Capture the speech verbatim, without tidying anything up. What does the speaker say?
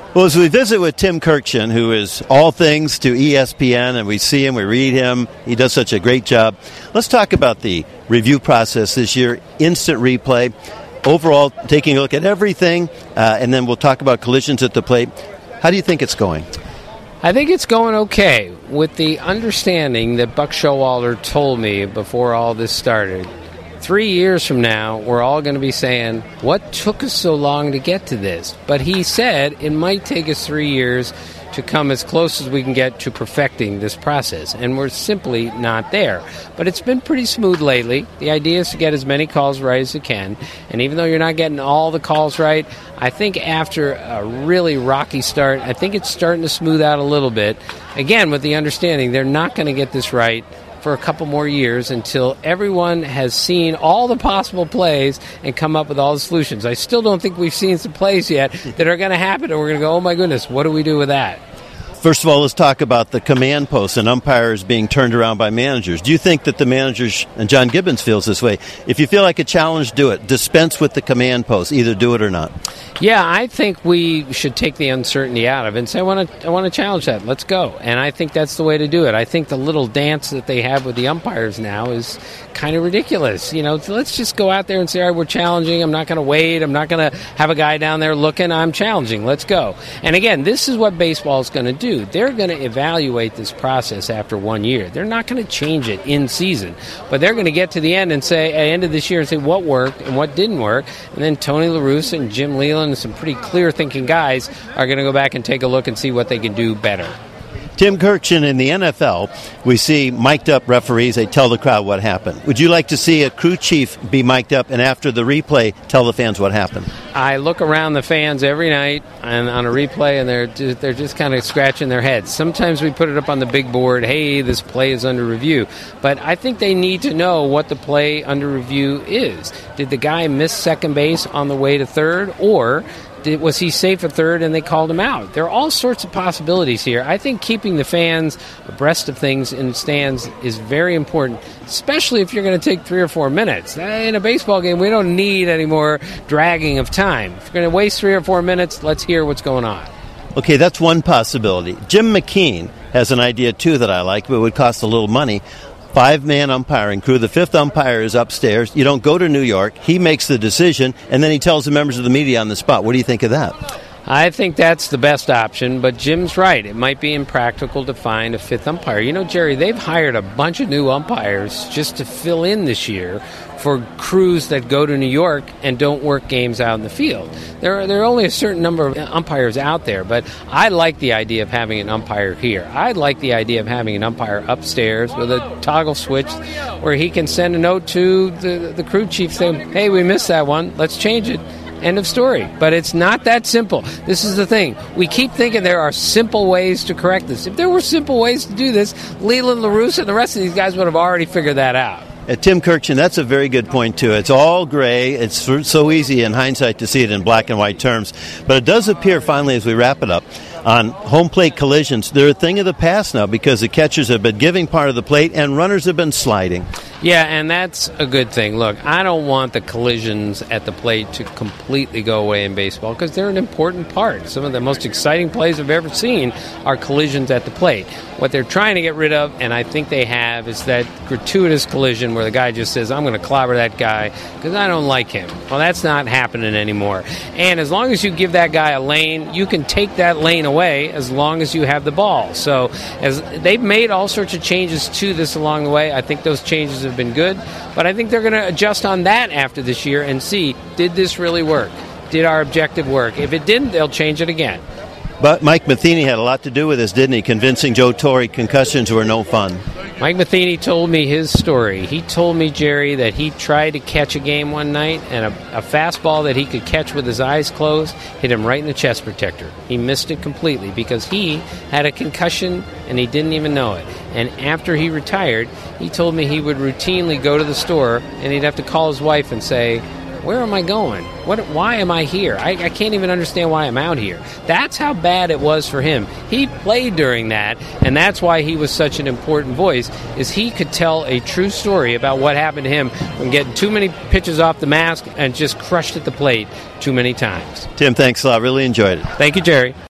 Well, as we visit with Tim Kurkjian, who is all things to E S P N, and we see him, we read him, he does such a great job. Let's talk about the review process this year, instant replay, overall taking a look at everything, uh, and then we'll talk about collisions at the plate. How do you think it's going? I think it's going okay, with the understanding that Buck Showalter told me before all this started. Three years from now, we're all going to be saying, what took us so long to get to this? But he said it might take us three years to come as close as we can get to perfecting this process. And we're simply not there. But it's been pretty smooth lately. The idea is to get as many calls right as you can. And even though you're not getting all the calls right, I think after a really rocky start, I think it's starting to smooth out a little bit. Again, with the understanding they're not going to get this right for a couple more years until everyone has seen all the possible plays and come up with all the solutions. I still don't think we've seen some plays yet that are going to happen, and we're going to go, oh, my goodness, what do we do with that? First of all, let's talk about the command posts and umpires being turned around by managers. Do you think that the managers, and John Gibbons feels this way, if you feel like a challenge, do it. Dispense with the command posts. Either do it or not. Yeah, I think we should take the uncertainty out of it and say, I want to I want to challenge that. Let's go. And I think that's the way to do it. I think the little dance that they have with the umpires now is kind of ridiculous. You know, let's just go out there and say, all right, we're challenging. I'm not going to wait. I'm not going to have a guy down there looking. I'm challenging. Let's go. And again, this is what baseball is going to do. They're going to evaluate this process after one year. They're not going to change it in season. But they're going to get to the end and say, at the end of this year, and say what worked and what didn't work. And then Tony La Russa and Jim Leland and some pretty clear-thinking guys are going to go back and take a look and see what they can do better. Tim Kurkjian, in the N F L, we see mic'd-up referees. They tell the crowd what happened. Would you like to see a crew chief be mic'd up and after the replay tell the fans what happened? I look around the fans every night and on a replay, and they're just, they're just kind of scratching their heads. Sometimes we put it up on the big board, hey, this play is under review. But I think they need to know what the play under review is. Did the guy miss second base on the way to third, or Did, was he safe at third and they called him out? There are all sorts of possibilities here. I think keeping the fans abreast of things in stands is very important, especially if you're going to take three or four minutes. In a baseball game, we don't need any more dragging of time. If you're going to waste three or four minutes, let's hear what's going on. Okay, that's one possibility. Jim McKean has an idea, too, that I like, but it would cost a little money. Five-man umpiring crew. The fifth umpire is upstairs. You don't go to New York. He makes the decision, and then he tells the members of the media on the spot. What do you think of that? I think that's the best option, but Jim's right. It might be impractical to find a fifth umpire. You know, Jerry, they've hired a bunch of new umpires just to fill in this year for crews that go to New York and don't work games out in the field. There are, there are only a certain number of umpires out there, but I like the idea of having an umpire here. I like the idea of having an umpire upstairs with a toggle switch where he can send a note to the, the crew chief saying, hey, we missed that one, let's change it. End of story. But it's not that simple. This is the thing. We keep thinking there are simple ways to correct this. If there were simple ways to do this, Leland, La Russa, and the rest of these guys would have already figured that out. Uh, Tim Kurkjian, that's a very good point, too. It's all gray. It's so easy in hindsight to see it in black and white terms. But it does appear, finally, as we wrap it up, on home plate collisions, they're a thing of the past now because the catchers have been giving part of the plate and runners have been sliding. Yeah, and that's a good thing. Look, I don't want the collisions at the plate to completely go away in baseball because they're an important part. Some of the most exciting plays I've ever seen are collisions at the plate. What they're trying to get rid of, and I think they have, is that gratuitous collision where the guy just says, I'm going to clobber that guy because I don't like him. Well, that's not happening anymore. And as long as you give that guy a lane, you can take that lane away as long as you have the ball. So as they've made all sorts of changes to this along the way. I think those changes have been good, but I think they're going to adjust on that after this year and see, did this really work? Did our objective work? If it didn't, they'll change it again. But Mike Matheny had a lot to do with this, didn't he? Convincing Joe Torre concussions were no fun. Mike Matheny told me his story. He told me, Jerry, that he tried to catch a game one night, and a, a fastball that he could catch with his eyes closed hit him right in the chest protector. He missed it completely because he had a concussion, and he didn't even know it. And after he retired, he told me he would routinely go to the store, and he'd have to call his wife and say, where am I going? What? Why am I here? I, I can't even understand why I'm out here. That's how bad it was for him. He played during that, and that's why he was such an important voice, is he could tell a true story about what happened to him from getting too many pitches off the mask and just crushed at the plate too many times. Tim, thanks a lot. Really enjoyed it. Thank you, Jerry.